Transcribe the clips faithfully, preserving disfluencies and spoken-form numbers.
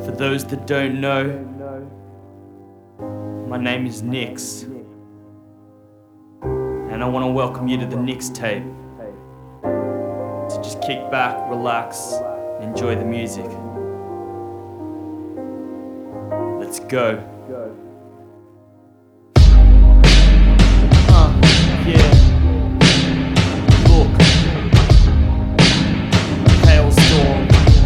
For those that don't know, my name is Nix, and I want to welcome you to the Nix tape. So just kick back, relax, and enjoy the music. Let's go. Uh, yeah. Look. Hailstorm.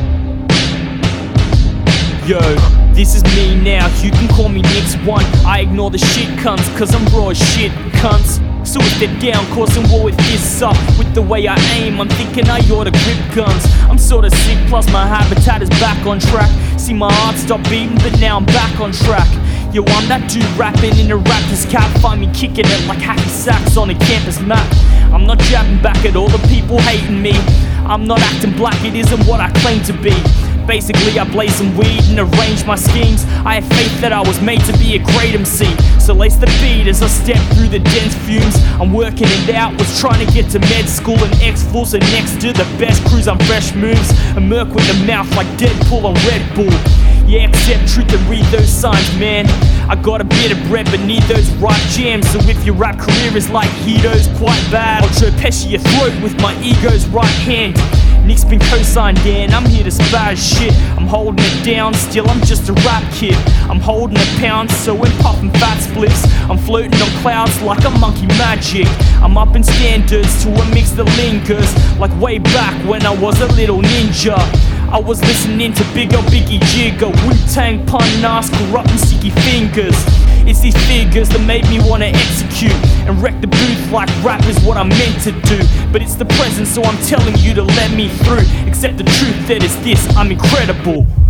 Yo, this is me now, you can call me Nix one. I ignore the shit cunts, cause I'm raw as shit, cunts. So if they're down, causing war with fists up. With the way I aim, I'm thinking I oughta grip guns. I'm sorta sick, plus my habitat is back on track. See, my heart stopped beating, but now I'm back on track. Yo, I'm that dude rapping in a Raptors cap. Find me kicking it like hacky sacks on a campus map. I'm not jabbing back at all the people hating me. I'm not acting black, it isn't what I claim to be. Basically, I blaze some weed and arrange my schemes. I have faith that I was made to be a great M C. So lace the beat as I step through the dense fumes. I'm working it out, was trying to get to med school and X-Fools are next to the best crews on fresh moves. A merc with a mouth like Deadpool on Red Bull. Yeah, accept truth and read those signs, man. I got a bit of bread but need those right jams. So if your rap career is like Hito's quite bad, I'll Joe Pesci your throat with my ego's right hand. Nick's been co-signed, Dan, I'm here to spaz shit. I'm holding it down, still I'm just a rap kid. I'm holding a pound, so when puffing fat spliffs, I'm floating on clouds like a monkey magic. I'm up in standards to a mix that lingers, like way back when I was a little ninja. I was listening to Big Ol' Biggie Jigger, Wu-Tang, Pun Nas, corrupting sticky fingers. It's these figures that made me wanna execute and wreck the booth like rap is what I'm meant to do. But it's the present, so I'm telling you to let me through. Accept the truth that it's this, I'm incredible.